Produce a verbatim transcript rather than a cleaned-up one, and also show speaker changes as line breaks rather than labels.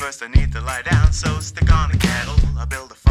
first I need to lie down, so stick on the kettle. I'll build a